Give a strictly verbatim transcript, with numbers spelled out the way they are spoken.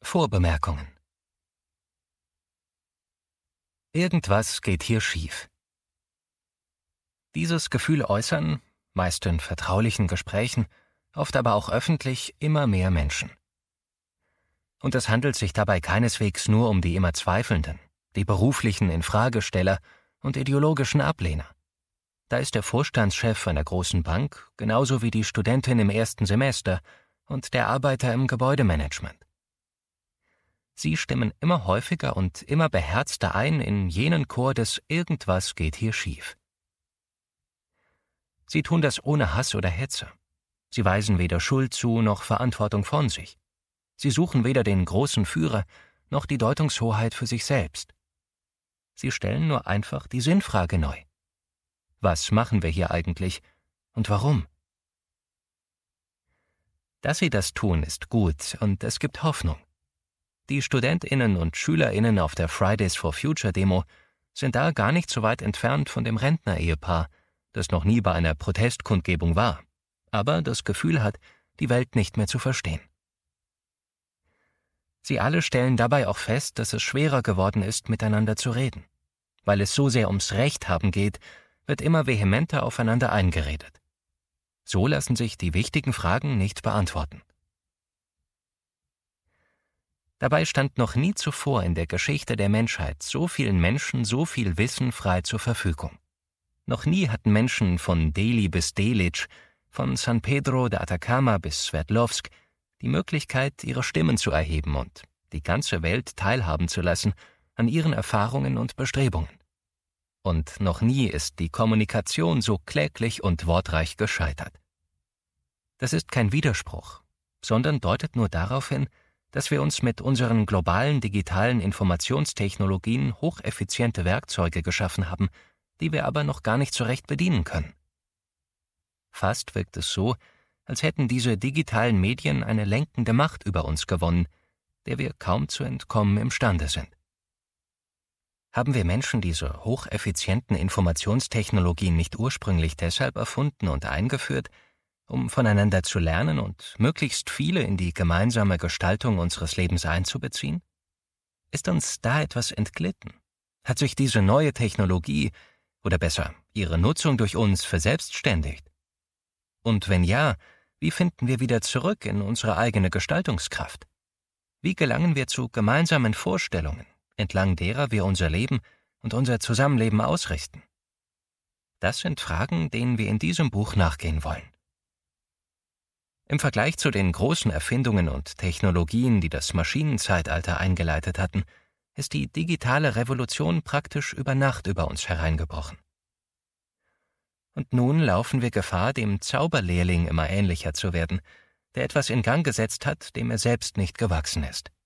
Vorbemerkungen. Irgendwas geht hier schief. Dieses Gefühl äußern, meist in vertraulichen Gesprächen, oft aber auch öffentlich, immer mehr Menschen. Und es handelt sich dabei keineswegs nur um die immer Zweifelnden, die beruflichen Infragesteller und ideologischen Ablehner. Da ist der Vorstandschef einer großen Bank genauso wie die Studentin im ersten Semester und der Arbeiter im Gebäudemanagement. Sie stimmen immer häufiger und immer beherzter ein in jenen Chor des Irgendwas geht hier schief. Sie tun das ohne Hass oder Hetze. Sie weisen weder Schuld zu noch Verantwortung von sich. Sie suchen weder den großen Führer noch die Deutungshoheit für sich selbst. Sie stellen nur einfach die Sinnfrage neu. Was machen wir hier eigentlich und warum? Dass sie das tun, ist gut und es gibt Hoffnung. Die StudentInnen und SchülerInnen auf der Fridays for Future Demo sind da gar nicht so weit entfernt von dem Rentner-Ehepaar, das noch nie bei einer Protestkundgebung war, aber das Gefühl hat, die Welt nicht mehr zu verstehen. Sie alle stellen dabei auch fest, dass es schwerer geworden ist, miteinander zu reden. Weil es so sehr ums Recht haben geht, wird immer vehementer aufeinander eingeredet. So lassen sich die wichtigen Fragen nicht beantworten. Dabei stand noch nie zuvor in der Geschichte der Menschheit so vielen Menschen so viel Wissen frei zur Verfügung. Noch nie hatten Menschen von Delhi bis Delitzsch, von San Pedro de Atacama bis Sverdlovsk die Möglichkeit, ihre Stimmen zu erheben und die ganze Welt teilhaben zu lassen an ihren Erfahrungen und Bestrebungen. Und noch nie ist die Kommunikation so kläglich und wortreich gescheitert. Das ist kein Widerspruch, sondern deutet nur darauf hin, dass wir uns mit unseren globalen digitalen Informationstechnologien hocheffiziente Werkzeuge geschaffen haben, die wir aber noch gar nicht so recht bedienen können. Fast wirkt es so, als hätten diese digitalen Medien eine lenkende Macht über uns gewonnen, der wir kaum zu entkommen imstande sind. Haben wir Menschen diese hocheffizienten Informationstechnologien nicht ursprünglich deshalb erfunden und eingeführt, um voneinander zu lernen und möglichst viele in die gemeinsame Gestaltung unseres Lebens einzubeziehen? Ist uns da etwas entglitten? Hat sich diese neue Technologie, oder besser, ihre Nutzung durch uns verselbstständigt? Und wenn ja, wie finden wir wieder zurück in unsere eigene Gestaltungskraft? Wie gelangen wir zu gemeinsamen Vorstellungen, entlang derer wir unser Leben und unser Zusammenleben ausrichten? Das sind Fragen, denen wir in diesem Buch nachgehen wollen. Im Vergleich zu den großen Erfindungen und Technologien, die das Maschinenzeitalter eingeleitet hatten, ist die digitale Revolution praktisch über Nacht über uns hereingebrochen. Und nun laufen wir Gefahr, dem Zauberlehrling immer ähnlicher zu werden, der etwas in Gang gesetzt hat, dem er selbst nicht gewachsen ist.